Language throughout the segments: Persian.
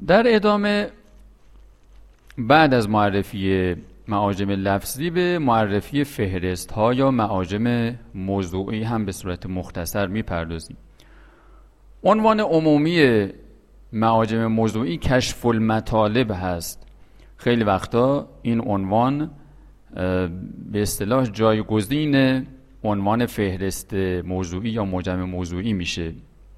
در ادامه بعد از معرفی معاجم لفظی به معرفی فهرست ها یا معاجم موضوعی هم به صورت مختصر میپردازیم. عنوان عمومی معاجم موضوعی کشف المطالب هست. خیلی وقتا این عنوان به اصطلاح جایگزین عنوان فهرست موضوعی یا معجم موضوعی میشه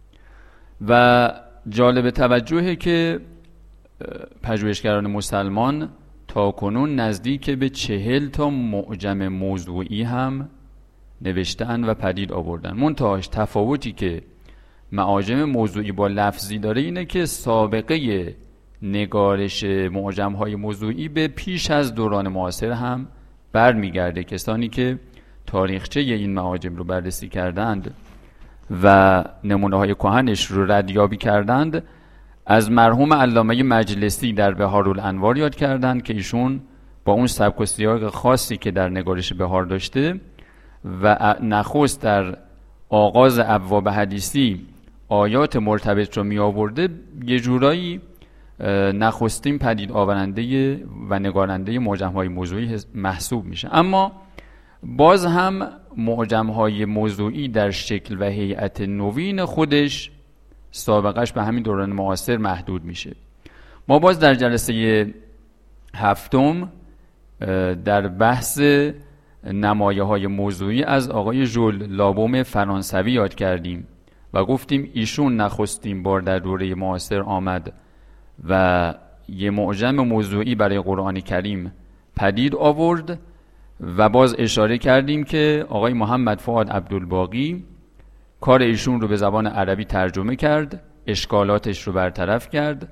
و جالب توجهه که پژوهشگران مسلمان تا کنون نزدیک به 40 تا معجم موضوعی هم نوشتن و پدید آوردن. منتهاش تفاوتی که معاجم موضوعی با لفظی داره اینه که سابقه نگارش معجم‌های موضوعی به پیش از دوران معاصر هم برمیگرده. کسانی که تاریخچه این معاجم رو بررسی کردند و نمونه‌های کهنش رو ردیابی کردند از مرحوم علامه مجلسی در بهارالانوار یاد کردند که ایشون با اون سبک و سیاق خاصی که در نگارش بهار داشته و نخست در آغاز ابواب حدیثی آیات مرتبط رو می آورده یه جورایی نخستین پدید آورنده و نگارنده معجم‌های موضوعی محسوب میشه. اما باز هم معجم‌های موضوعی در شکل و هیئت نوین خودش سابقش به همین دوران معاصر محدود میشه. ما باز در جلسه هفتم در بحث نمایه‌های موضوعی از آقای ژول لابوم فرانسوی یاد کردیم و گفتیم ایشون نخستین بار در دوره معاصر آمد و یه معجم موضوعی برای قرآن کریم پدید آورد و باز اشاره کردیم که آقای محمد فؤاد عبدالباقی کار ایشون رو به زبان عربی ترجمه کرد، اشکالاتش رو برطرف کرد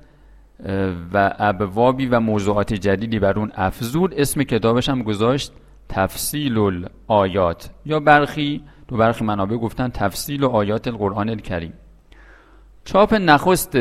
و ابوابی و موضوعات جدیدی بر اون افزود. اسم کتابش هم گذاشت تفصیل الآیات یا برخی منابع گفتن تفصیل آیات القرآن الکریم. چاپ نخست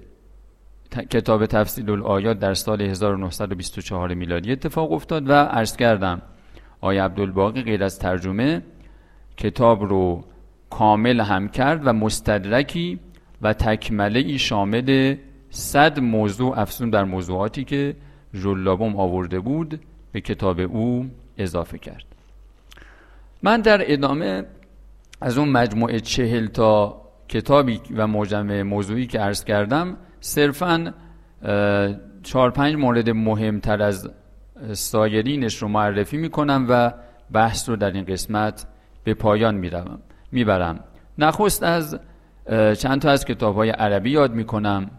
کتاب تفصیل الآیات در سال 1924 میلادی اتفاق افتاد و عرض کردم آقای عبدالباقی غیر از ترجمه کتاب رو کامل هم کرد و مستدرکی و تکمله‌ای شامل 100 موضوع افزون در موضوعاتی که ژول لابوم آورده بود به کتاب او اضافه کرد. من در ادامه از اون مجموعه 40 تا کتابی و معجم موضوعی که عرض کردم صرفاً 4-5 مورد مهمتر از سایرینش رو معرفی میکنم و بحث رو در این قسمت به پایان میبرم. نخست از چند تا از کتاب‌های عربی یاد میکنم،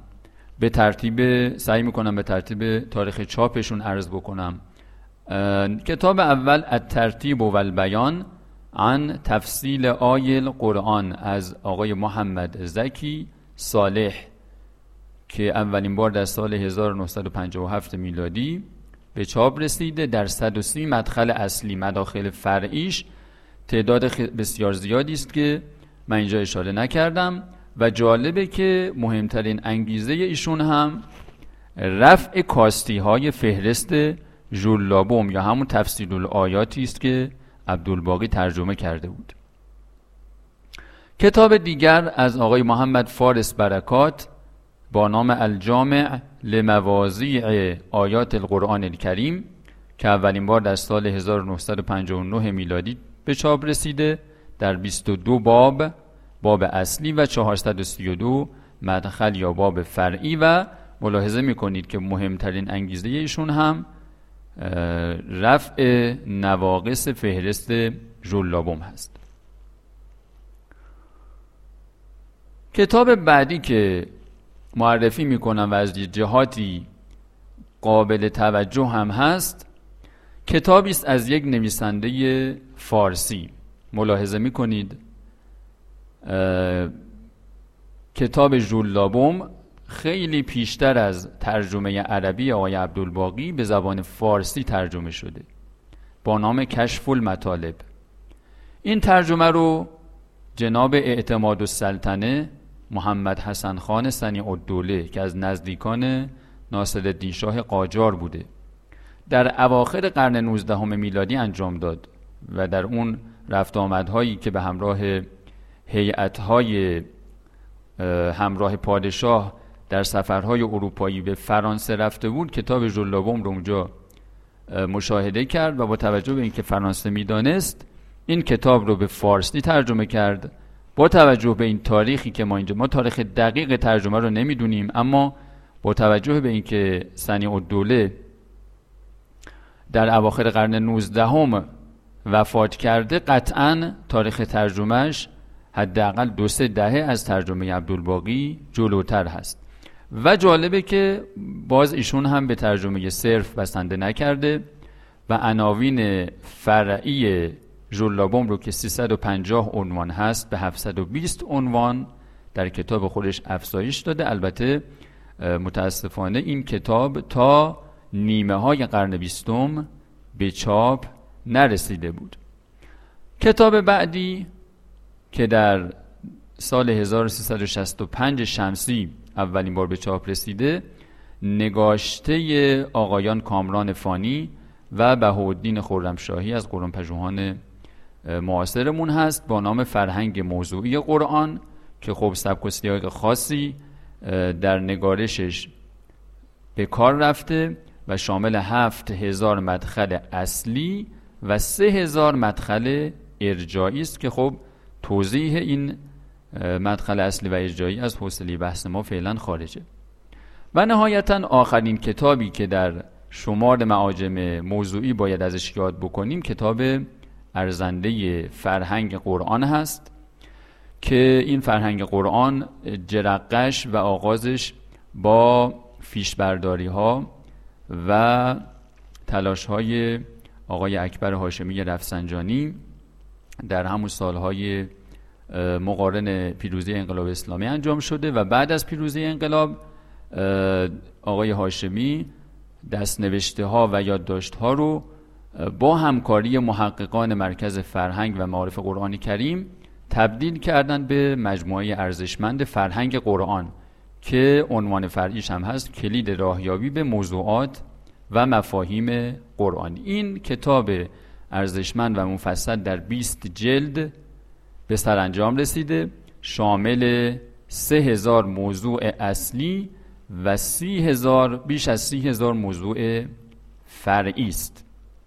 سعی میکنم به ترتیب تاریخ چاپشون عرض بکنم. کتاب اول الترتیب و البیان عن تفصیل آیه القرآن از آقای محمد زکی صالح که اولین بار در سال 1957 میلادی به چاپ رسیده. در 130 مدخل اصلی، مداخل فرعیش تعداد بسیار زیادی است که من اینجا اشاره نکردم و جالبه که مهمترین انگیزه ایشون هم رفع کاستی های فهرست ژول لابوم یا همون تفصیل الآیاتی است که عبدالباقی ترجمه کرده بود. کتاب دیگر از آقای محمد فارس برکات با نام الجامع لمواضیع آیات القرآن الکریم که اولین بار در سال 1959 میلادی به چاپ رسیده در 22 باب اصلی و 432 مدخل یا باب فرعی و ملاحظه میکنید که مهمترین انگیزه ایشون هم رفع نواقص فهرست ژول لابوم هست. کتاب بعدی که معرفی میکنم و از جهاتی قابل توجه هم هست کتابی است از یک نویسنده فارسی. ملاحظه میکنید کتاب ژول لابوم خیلی پیشتر از ترجمه عربی آقای عبدالباقی به زبان فارسی ترجمه شده با نام کشف المطالب. این ترجمه رو جناب اعتماد السلطنه محمد حسن خان صنیع الدوله که از نزدیکان ناصرالدین شاه قاجار بوده در اواخر قرن 19 میلادی انجام داد و در اون رفت آمدهایی که به همراه هیئت‌های همراه پادشاه در سفرهای اروپایی به فرانسه رفته بود کتاب ژولابوم رو اونجا مشاهده کرد و با توجه به اینکه فرانسه میدانست این کتاب رو به فارسی ترجمه کرد. با توجه به این تاریخی که ما تاریخ دقیق ترجمه رو نمیدونیم، اما با توجه به اینکه صنیع‌الدوله در اواخر قرن 19 وفات کرده، قطعاً تاریخ ترجمهش حداقل 2-3 دهه از ترجمه عبدالباقی جلوتر هست. و جالبه که باز ایشون هم به ترجمه صرف بسنده نکرده و عناوین فرعی ژولابوم رو که 350 عنوان هست به 720 عنوان در کتاب خودش افزایش داده. البته متاسفانه این کتاب تا نیمه های قرن 20 به چاپ نرسیده بود. کتاب بعدی که در سال 1365 شمسی اولین بار به چاپ رسیده، نگاشته آقایان کامران فانی و بهاءالدین خرمشاهی از قرآن‌پژوهان معاصرمون هست با نام فرهنگ موضوعی قرآن، که خب سبک و سیاق خاصی در نگارشش به کار رفته و شامل 7000 مدخل اصلی و 3000 مدخل ارجاعی است که خب توضیح این مدخل اصلی و ارجاعی از حوصله بحث ما فعلا خارجه. و نهایتا آخرین کتابی که در شمار معاجم موضوعی باید ازش یاد بکنیم کتاب ارزنده فرهنگ قرآن هست که این فرهنگ قرآن جرقش و آغازش با فیشبرداری ها و تلاش های آقای اکبر هاشمی رفسنجانی در همون سالهای مقارن پیروزی انقلاب اسلامی انجام شده و بعد از پیروزی انقلاب آقای هاشمی دستنوشته ها و یادداشت ها رو با همکاری محققان مرکز فرهنگ و معارف قرآن کریم تبدیل کردن به مجموعه ارزشمند فرهنگ قرآن که عنوان فرعیش هم هست کلید راهیابی به موضوعات و مفاهیم قرآنی. این کتاب ارزشمند و مفصل در 20 جلد به سرانجام رسیده، شامل 3000 موضوع اصلی و بیش از 30,000 موضوع فرعی است.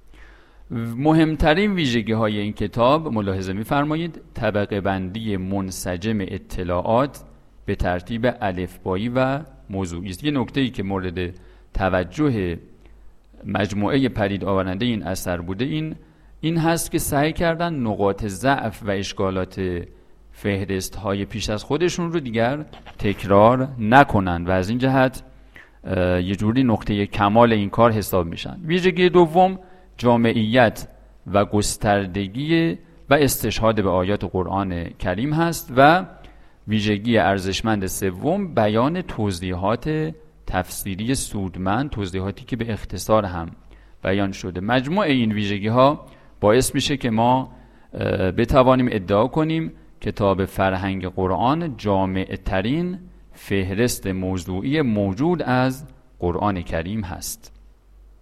مهمترین ویژگی های این کتاب ملاحظه می‌فرمایید طبقه بندی منسجم اطلاعات به ترتیب الفبایی و موضوعی است. یه نکته‌ای که مورد توجه مجموعه پدید آورنده این اثر بوده این هست که سعی کردن نقاط ضعف و اشکالات فهرست های پیش از خودشون رو دیگر تکرار نکنن و از این جهت یه جوری نقطه کمال این کار حساب میشن. ویژگی دوم جامعیت و گستردگی و استشهاد به آیات قرآن کریم هست و ویژگی ارزشمند سوم بیان توضیحات تفسیری سودمند، توضیحاتی که به اختصار هم بیان شده. مجموع این ویژگی ها باعث میشه که ما بتوانیم ادعا کنیم کتاب فرهنگ قرآن جامع ترین فهرست موضوعی موجود از قرآن کریم هست.